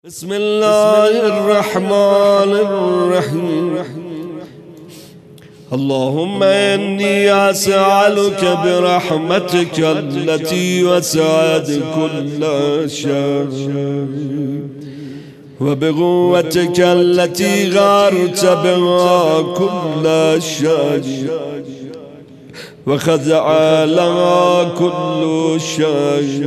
بسم الله الرحمن الرحيم اللهم إني أسألك برحمتك التي وسعت كل شيء وبقوتك التي غارت بها كل شيء وخضع لها كل شيء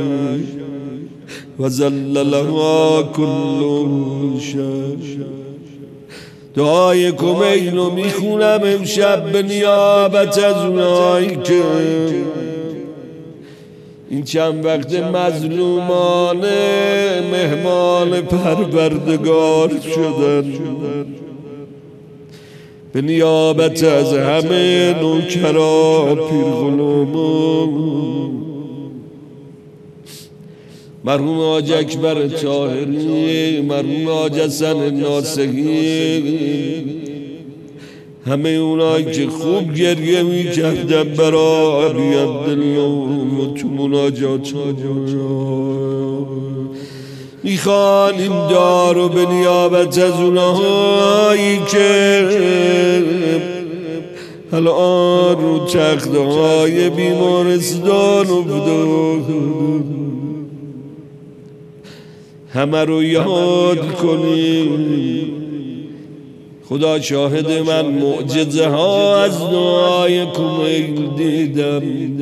وذل لها كل شيء. دعای کمیل رو میخونم امشب به نیابت از اونایی که این چند وقت مظلومانه مهمان پروردگار شدن، به نیابت از همه نوکرا پیرغلومون مرحوم حاج اکبر طاهری، مرحوم حاج حسن ناصحی، همه اونایی که خوب گریه میکردن برای ابی عبدالله و تو مناجات میخوان این دعا رو به نیابت از اونایی که الان رو تختهای بیمارستان افتادن همه رو یاد کنیم. خدا شاهد من معجزه ها از دعای کمیل دیدم.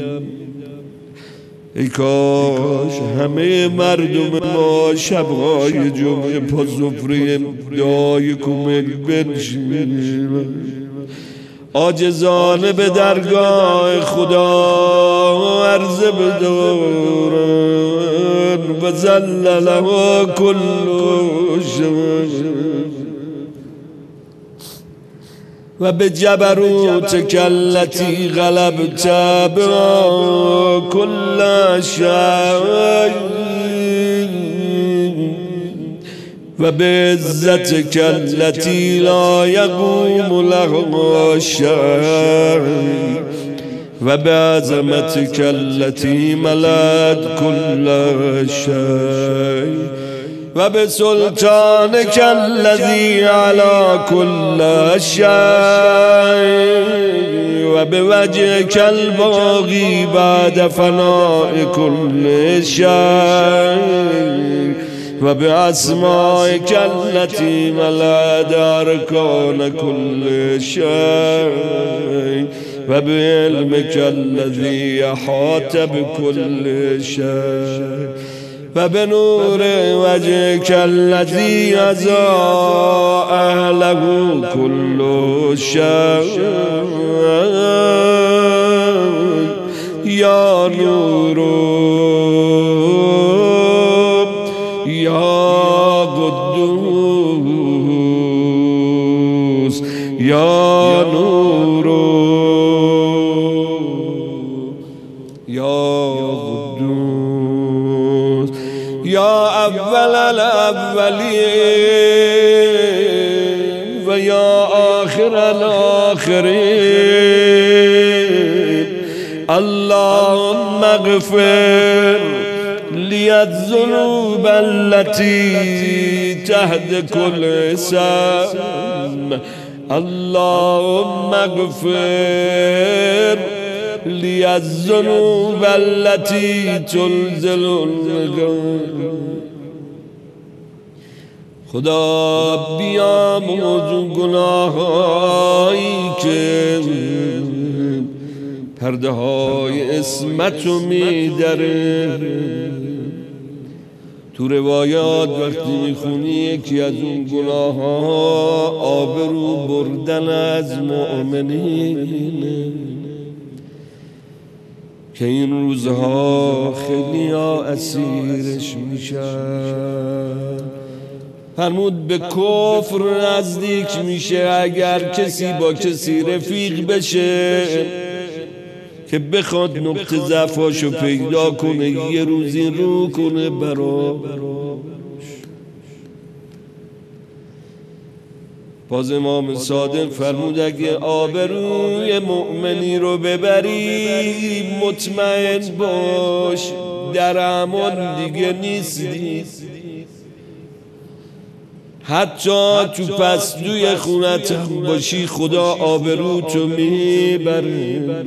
ای کاش همه مردم ما شبهای جمعه پا سفره دعای کمیل بنشینن، عاجزانه به درگاه خدا عرضه بدارن و ذل لها كل شيء و به جبروتک التي غلبت بها كل شيء و بعزتك التي لا يقوم لها شيء و بعظمتك التي ملأت كل شيء و بسلطانك الذي على كل شيء و بوجهك الباقي بعد فناء كل شيء و بأسمائك التي ملأت أركان كل شيء و بعلمك الذي أحاط بكل شيء و بنور وجهك الذي أضاء له كل شيء يا نور يا قدوس يا نور يا قدوس يا أول الأولين ويا آخر الآخرين اللهم اغفر لي الذنوب التي تحت كل اسم اللهم اغفر لي الذنوب التي تنزل الغم. خدا بیامرز گناهایی که پرده های اسمتو میدره. تو روایات وقتی میخونی یکی از اون گناه ها آبرو بردن از مؤمنین که این روزها خیلی ها اسیرش میشن. فرمود به کفر نزدیک میشه اگر کسی با کسی رفیق بشه که بخواد نقطه ضعفاشو پیدا کنه، یه روزی رو کنه براش. باز امام صادق فرمود اگه آبروی مؤمنی رو ببری مطمئن باش در امان دیگه نیستی. حتی تو پستوی خونت هم باشی خدا آبرو تو میبره،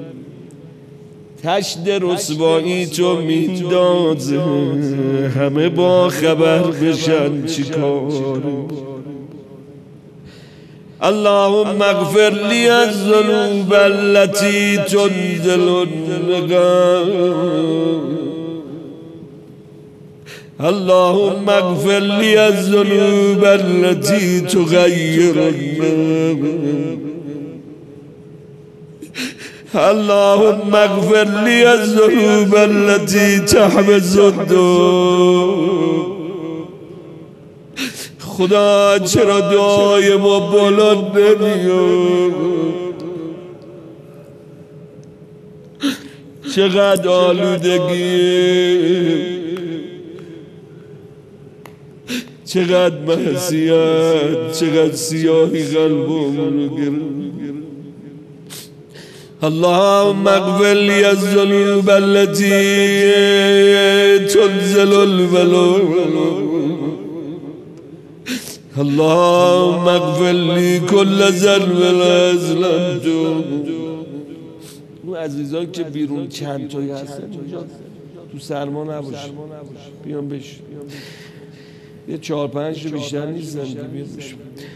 تشت رسوایی تو میندازه، همه با خبر بشن چی کار. اللهم اغفر لی الذنوب التي تنزل النقام، اللهم اغفر لی الذنوب التي تغير النقام، اللهم اغفر لی الذنوب التي تحبس الدم. خدا چرا دعای ما بالا نمیاد؟ چقدر آلودگی، چقدر معصیت، چقدر سیاهی قلبمون رو گرفت. اللهم اغفر لی الذنوب التي تنزل البلاء، اللهم اغفر لی کل ذنب اظلمته. اون عزیزان که بیرون چند تایی هستن تو سرما نباش، بیان بش، یه 4-5 رو بیشتر نیستن دیگه، بیان بش.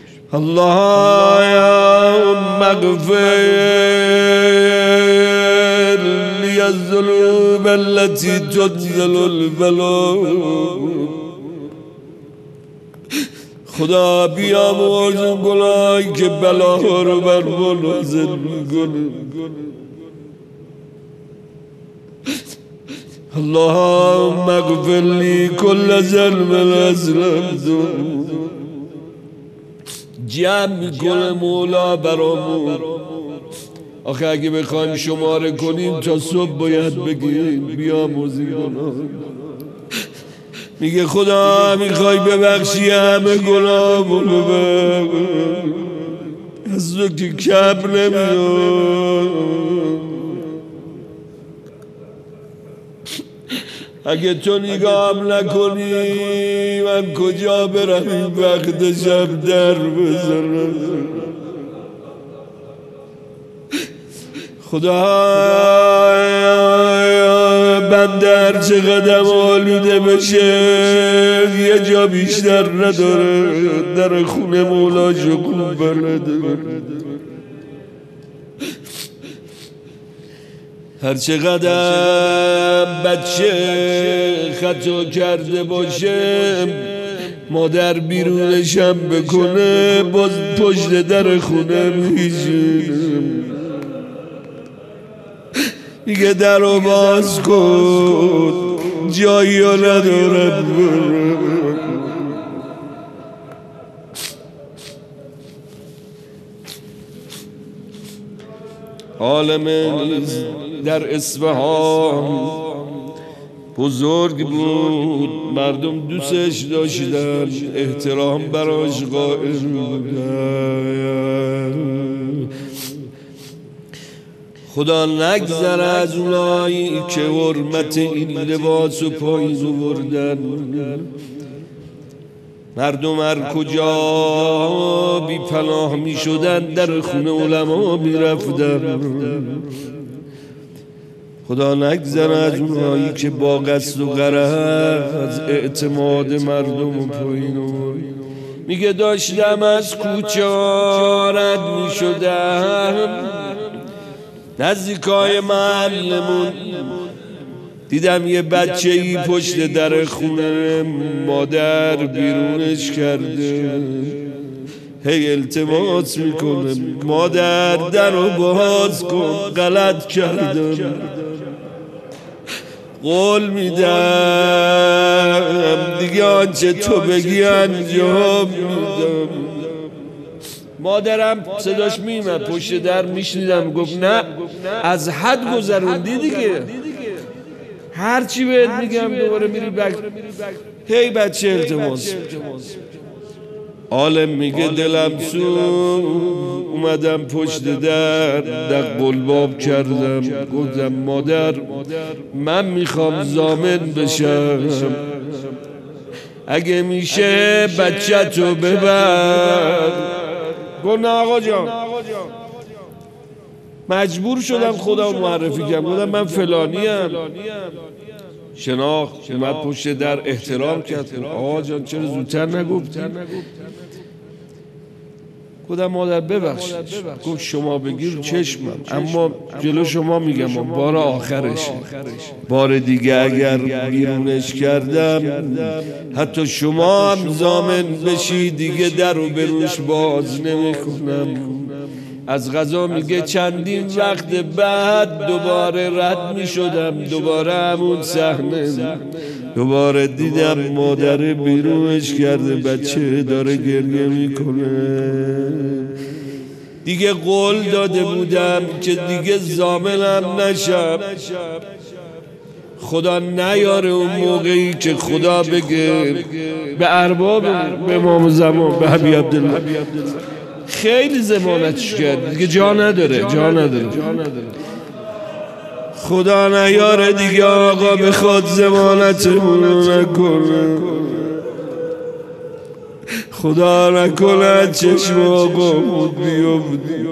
اللهم اغفر لی الذنوب التي تنزل البلاء. خدا بیامرز اون گناهی که بلا رو بر ما نازل میکنه. اللهم اغفر لی کل ذنب اظلمته. جمع میکنه مولا برامون. آخه اگه بخوایم شماره کنیم تا صبح باید بگیم بیامرز این گناه. میگه خدا میخوای ببخشی همه گناهمونو ببخش، از تو که کم نمیاد. اگه تو نگام نکنی من کجا برم این وقت شب در بزنم. خدا بنده هر چه قدم آلوده بشه یه جا بیشتر نداره، در خونه مولا خوب بلده. هر چه قدم بچه خطا کرده باشه مادر بیرونشم بکنه باز پشت در خونه میشینه. میگه در رو باز کن جایی ها ندارم. عالم در اصفهان بزرگ بود، مردم دوستش داشتن، احترام براش قائل بودن. خدا نگذره از اونایی که حرمت این لباس و پایین آوردن. مردم هر کجا بی پناه می شدن در خونه علما می رفتن. خدا نگذره از اونایی که با قصد و غرض اعتماد مردم و پایین آوردن. میگه داشتم از کوچه رد می شدم نزدیکای محلمون، دیدم یه بچه ای پشت در خونه مادر بیرونش کرده، هی التماس میکنه مادر در رو باز کن، غلط کردم، قول میدم دیگه آنچه تو بگی انجام میدم. مادرم صداش میمد پشت در میشنیدم، گفت نه از حد گذروندی دیگه، هرچی بهت میگم دوباره میری هی بچه التماس. عالم میگه دلم سو اومدم پشت در قلباب کردم، گفتم مادر من میخوام ضامن بشم، اگه میشه بچه تو ببر. گفت نه آقا جان، مجبور شدم خدا معرفی کنم، گفتم من فلانیم. شناخت، اومد پشت در احترام کرد. آقا جان چرا زودتر نگفتی؟ گفتم مادر ببخشید. گفت شما بگیر چشمم، اما جلو شما میگم بار آخرشه. بار دیگه اگر بیرونش کردم حتی شما هم ضامن بشی دیگه در رو به روش باز نمیکنم. از قضا میگه چندین وقت بعد دوباره رد میشدم، دوباره همون صحنه، دوباره دیدم مادر بیرونش کرده، بچه داره گریه میکنه. دیگه قول داده بودم که دیگه ضامنم نشم. خدا نیاره اون موقعی که خدا بگه به ارباب، به امام زمان، به حبیب عبدالله خیلی ضمانتش کرد دیگه، جا نداره. خدا نیاره دیگه آقا بخواد ضمانتمون نکنه، خدا نکنه چشم آقا بیفته.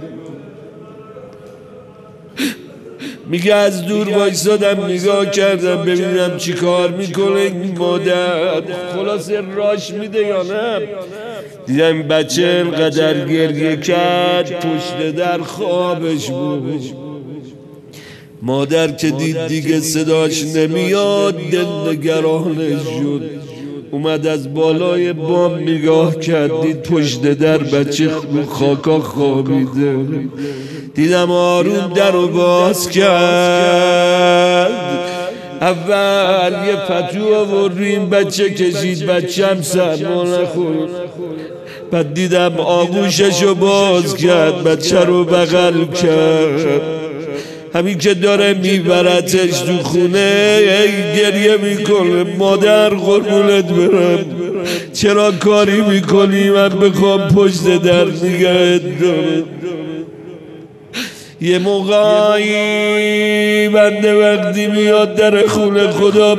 میگه از دور وایسادم نگاه کردم ببینم چی کار میکنه این مادر، خلاصه راش میده یا نه. دیدم بچه انقدر گریه کرد پشت در خوابش بود. مادر که دید دیگه صداش نمیاد دل نگرانش شد، اومد از بالای بام نگاه کرد، دید پشت در بچه خاکا خوابیده. دیدم آروم در رو باز کرد، اول یه پتو آوردیم بچه کشید، بچه هم سرما نخورد. بعد دیدم آغوششو باز کرد، بچه رو بغل کرد، همین که داره میبرتش تو خونه گریه میکنه. مادر قربونت برم چرا کاری میکنی من بخوام پشت در نگهت دارم. یه موقعی بنده وقتی میاد در خونه خدا،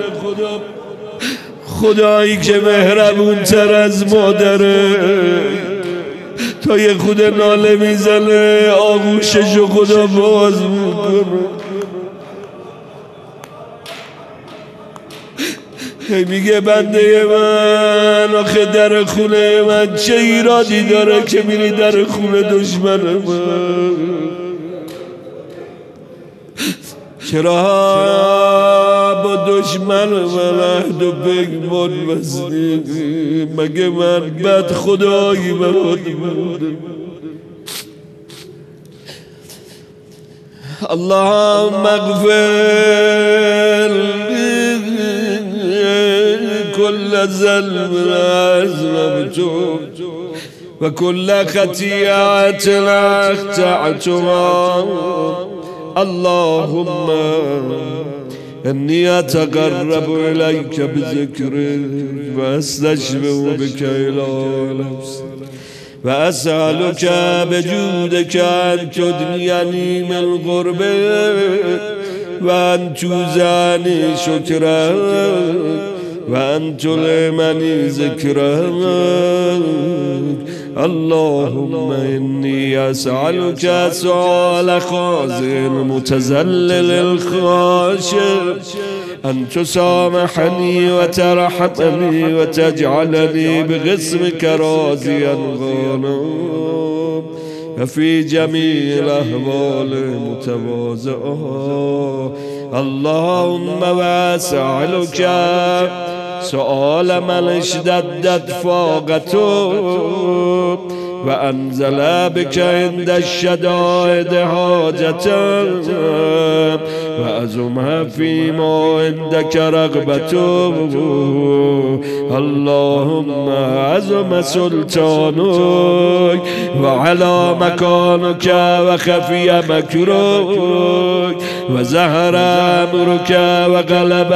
خدایی که مهربون تر از مادره، تا یه خود ناله میزنه آغوششو خدا باز میکنه. میگه بنده من آخه در خونه من چه ایرادی داره که میری در خونه دشمن من؟ چرا با دشمن من عهد و پیمان بستی؟ مگه من بد خدایی برات بودم؟ اللهم اغفر كل ذنب أذنبته وكل خطيئة أخطأتها. اللهم إني أتقرب إليك بذكرك وأستشفع بك إلى نفسي وأسألك بجودك أن تدنيني من قربك وأن توزعني شكرك وأن تلهمني ذكرك. اللهم إني أسألك سؤال خازن متذلل الخاشع أن تسامحني وترحمني وتجعلني بقسمك راضيا غانما وفي جميع الأحوال متواضعا. اللهم وأسألك سؤال من اشتدت فاقته وأنزل بك عند الشدائد حاجته وأزم فيما عندك رغبته. اللهم عظم سلطانك وعلى مكانك وخفي مكرك وزهر أمرك وغلب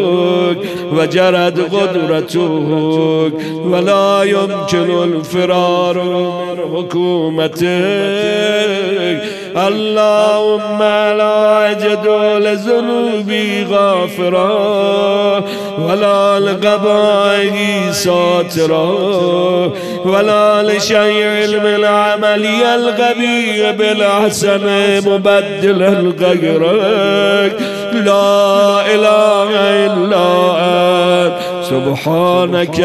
قهرك وجرت قدرتك ولا يمكن الفرار من حكومتك اللهم لا أجد لذنوبي غافرا ولا لقبائي ساترا ولا لشيء من عملي الغبي بالحسن مبدلا غيرك لا إله إلا أنت سبحانك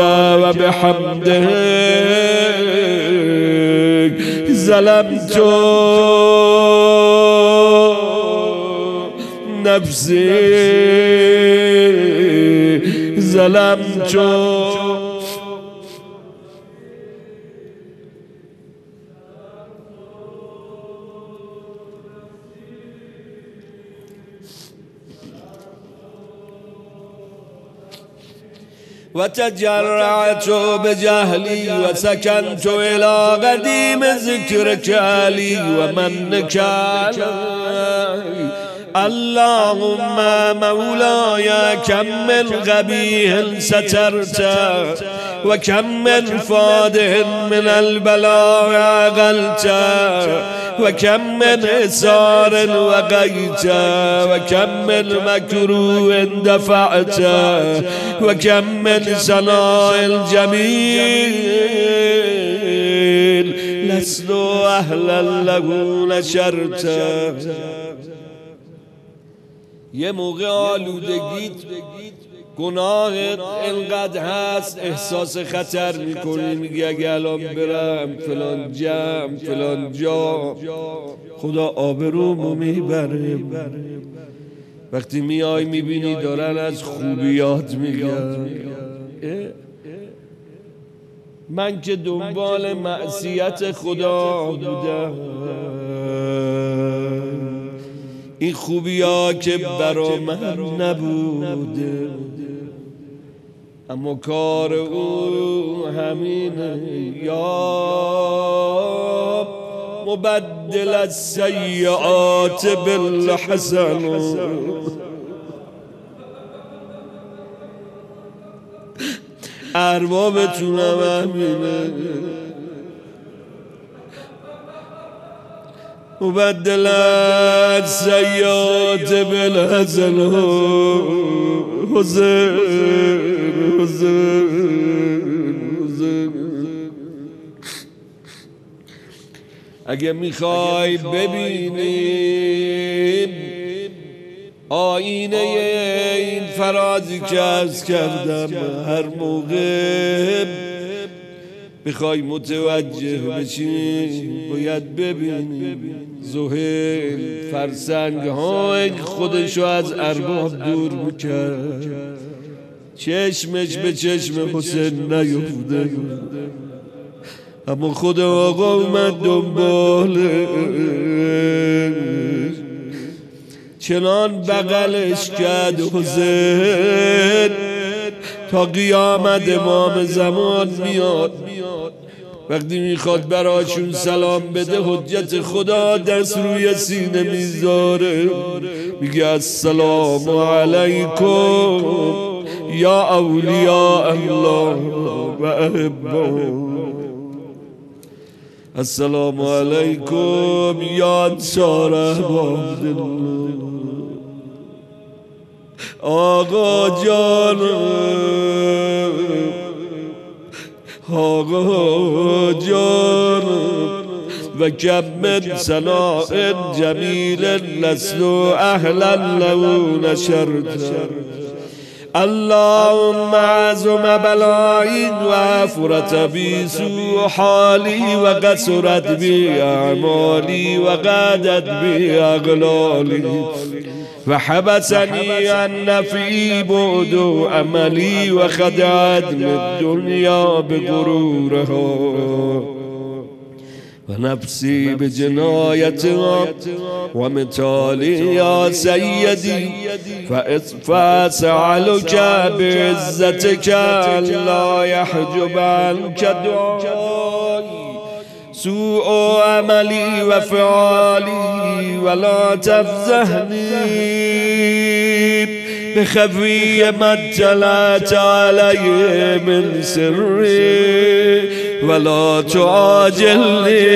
وبحمدك ظلمت نفسي ظلمت وتجرعت بجهلي وسكنت إلى قديم ذكرك لي ومنك علي اللهم مولاي كم من غبي سترت وكم من فاده من البلاء عقلت وكم من إسار وقيت وكم من مكروه دفعت وكم من سناء الجميل لست أهلا له نشرت. یه موقع آلودگیت گناهت اینقدر هست احساس خطر میکنی، میگی اگه الان برم فلان جمع فلان جا خدا آبرومو میبره. وقتی میای میبینی دارن از خوبیات میگن. من که دنبال معصیت خدا بودم، این خوبی ها که برا من نبوده، اما کار او همینه. یا مبدل السیئات بالحسن، اربابتونم همینه. مبدل السیئات بالحسن حسین اگه میخوای ببینیم آینه این فرازی که عرض کردم، هر موقع بخوای متوجه بشی باید ببینی زهیر فرسنگ های خودشو از ارباب دور میکرد، چشمش به چشم حسین نیفته، اما خود آقا اومد دنبالش، چنان بغلش کرد حسین تا قیامت امام زمان میاد. وقتی میخواد براشون سلام بده حجت خدا دست روی سینه میذاره، میگه السلام علیکم یا اولیاء الله و احباب، السلام علیکم یا انصار احباب الله. آقا جان آقا جان و کم من سناء جمیل لست اهلا له نشرت. اللهم عظم بلائي وافرت بي سوء حالي وقصرت بي اعمالي وقادت بي اغلالي وحبسني عن نفعي بعد املي وخدعتني الدنيا بغرورها ونفسي بجنايتها ومثالي يا سيدي فأسألك بعزتك لا يحجب عنك دعائي سوء عملي وفعالي ولا تفزهني بخفي ما اطلعت عليه من سري ولا تعاجلني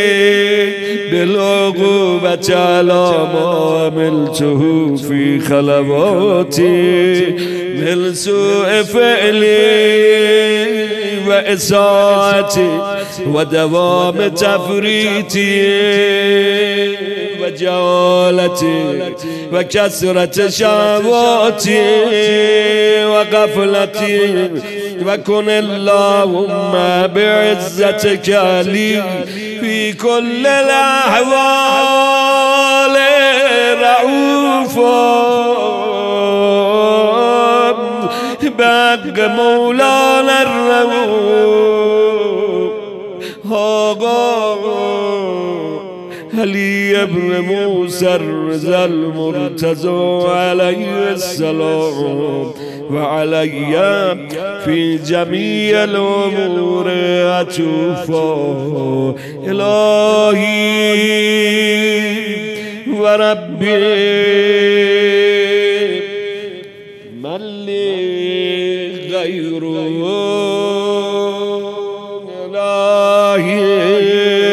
بالعقوبة على ما عملته في خلواتي من سوء فعلي وإساءتي ودوام تفريطي وجهالتي وكثرة شهواتي وغفلتي وكن اللهم بعزتك لي في كل الأحوال رؤوفا بحق مولانا الرؤوف آقا علي ابن موسى الرضا المرتضى عليه السلام وعلي في جميع الأمور عطوفا إلهي وربي من لي غيره إلهي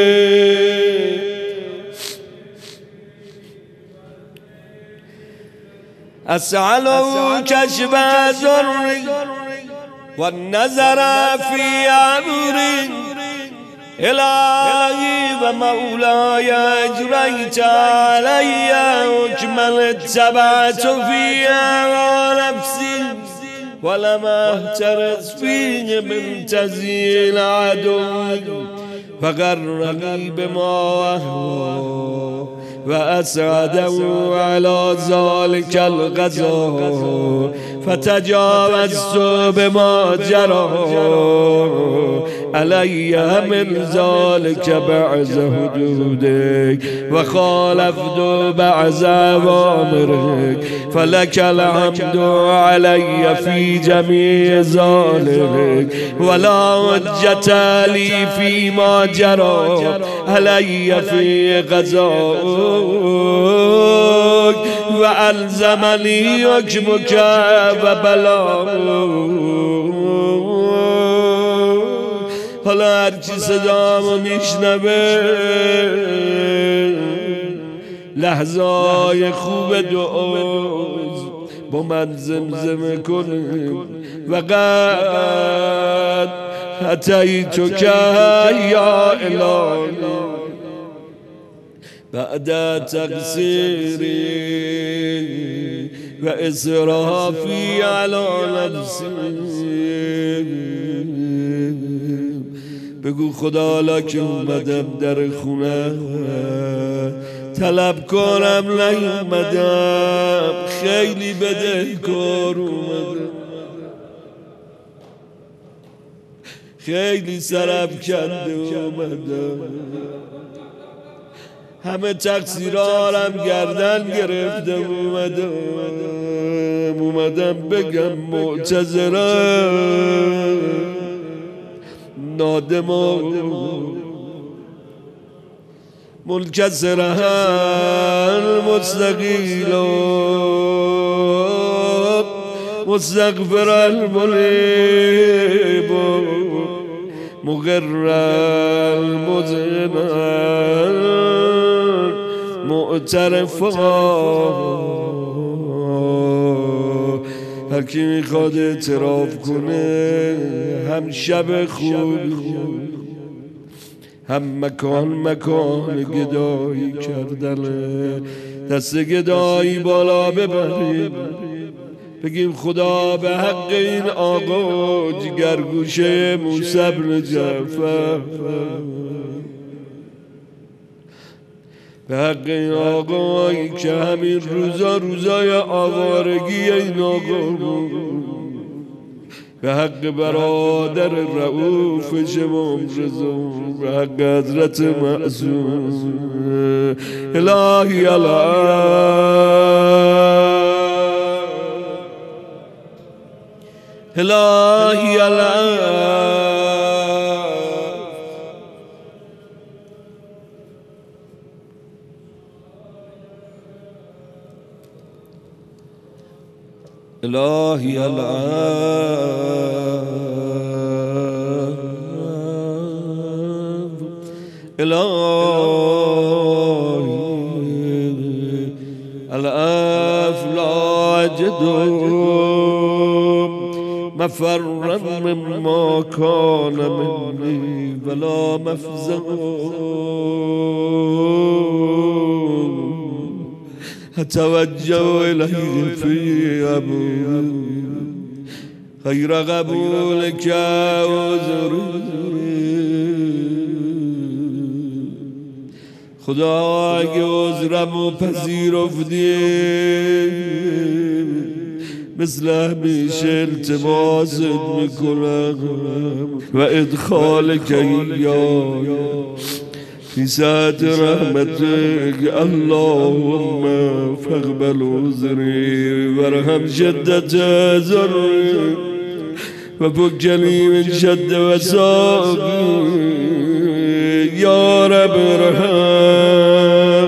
أسأله كشف ضري والنظر في أمري إلهي ومولاي أجريت علي حكما اتبعت فيها نفسي ولم أهترس فيه من تزيين عدو فغرني بما أهوى وأسعده على ذلك الغزا فتجاوزت بما جرى علي من ذلك بعض حدودك وخالفت بعض أوامرك فلك الحمد علي في جميع ذلك ولا حجة لي فيما جرى علي في غزاك وألزمني حكمك وبلاغك حالا هرچی صدامو میشنوه لحظای خوب دعاست با من زمزمه کنه وقد اتیتک یا الهی بعد تقصیری و اسرافی علی نفسی بگو خدا حالا که اومدم در خونه طلب کنم نیومدم خیلی بدهکار اومدم خیلی سرافکنده اومدم همه تقصیرارم گردن گرفته اومدم بگم معتذرم نادمان منكسرها المستقيل مستغفر المنيب مغر المذنب معترفا هر کی میخواد اعتراف کنه هم شب خوب هم مکان گدایی کردنه دست گدایی بالا ببریم بگیم خدا به حق این آقا جگرگوشه موسی بن جعفر به حق این آقایی که همین روزای آوارگی این آقا بود به حق برادر رؤوف شمام رضا به حق حضرت معصوم الهی الهی الهی إلهي الأفلاج دوم مفرا مما كان مني ولا مفزع أتوجه إليه في أبوه خير قبولك وزري خدای عذرمو پذیرفتی مثل همیشه التماست میکنم و ادخالك ایای في سعة رحمتك اللهم فاقبل عذري وارحم شدة ذري وفكني من شد وساقي يا رب ارحم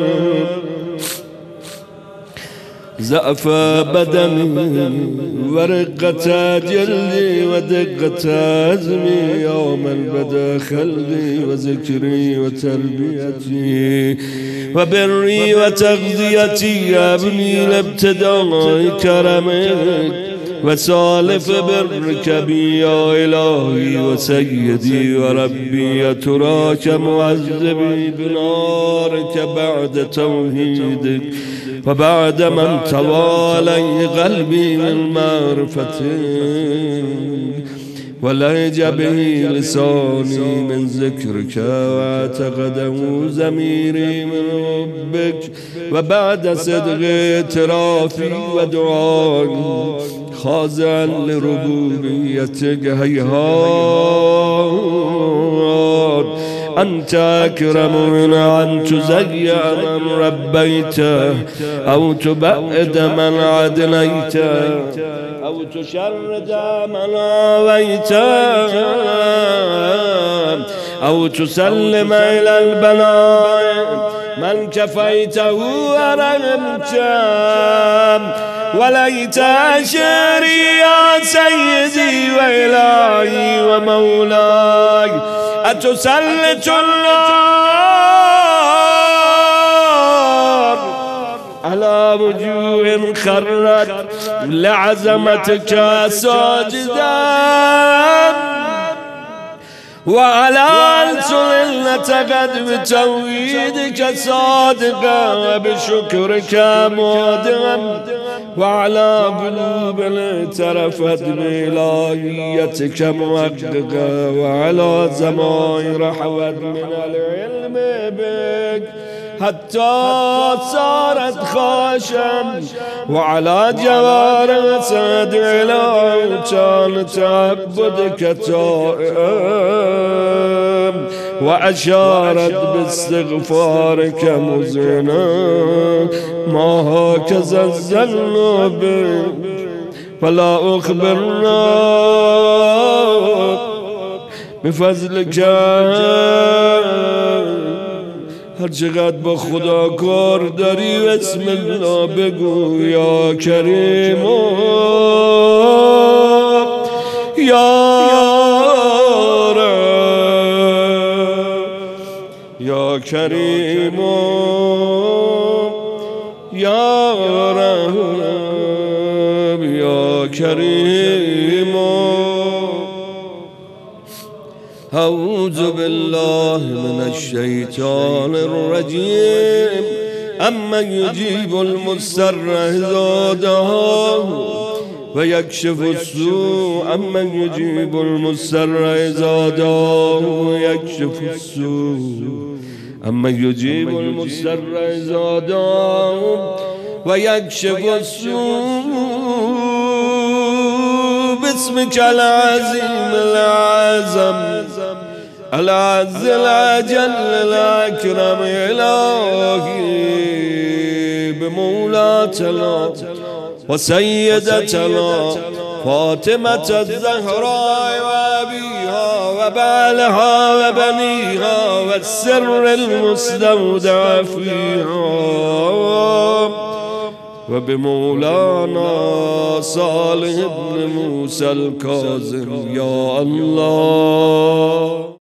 ضعف بدني ورقة جلدي ودقة عزمي يا من بدا خلقي وذكري وتربيتي وبري وتغذيتي يا ابني لابتداء كرمك وسالف برك بي يا إلهي وسيدي وربي أتراك معذبي بنارك بعد توحيدك وبعد من توالي قلبي من معرفتك ولهج به لساني من ذكرك واعتقده ضميري من حبك وبعد صدق اعترافي ودعائي خاضعا لربوبيتك هيهات أنت أكرم من أن تزيع من ربيته أو تبعد من عدليته أو تشرد من آويته أو تسلم إلى البلاء من كفيته ورحمته وليت شعري يا سيدي وإلهي ومولاي أتسلط النار على وجوه خرت لعظمتك ساجدا وعلى ألسن نطقت بتوحيدك صادقا بشكرك مودعا وعلى قلوب اعترفت بإلهيتك محققا وعلى ضمائر حوت من العلم بك حتى صارت خاشعا وعلى جوارح تدعي الأوثان تعبدك تائم وأشارت باستغفارك مذعنا ما هكذا الظن بك فلا أخبرنا بفضلك هر چقدر با خدا کار داری بسم الله بگو یا کریم یا رب یا کریم یا رب یا کریم أعوذ بالله من الشيطان الرجيم أمن يجيب المضطر إذا دعاه ويكشف السوء أمن يجيب المضطر إذا دعاه ويكشف السوء أمن يجيب المضطر إذا دعاه ويكشف السوء باسمك العظيم العظم العز العجل الأكرم إلهي بمولاتنا وسيدتنا فاطمة الزهراء وأبيها وبعلها وبنيها والسر المستودع فيها وبمولانا صالح بن موسى الكاظم يا الله.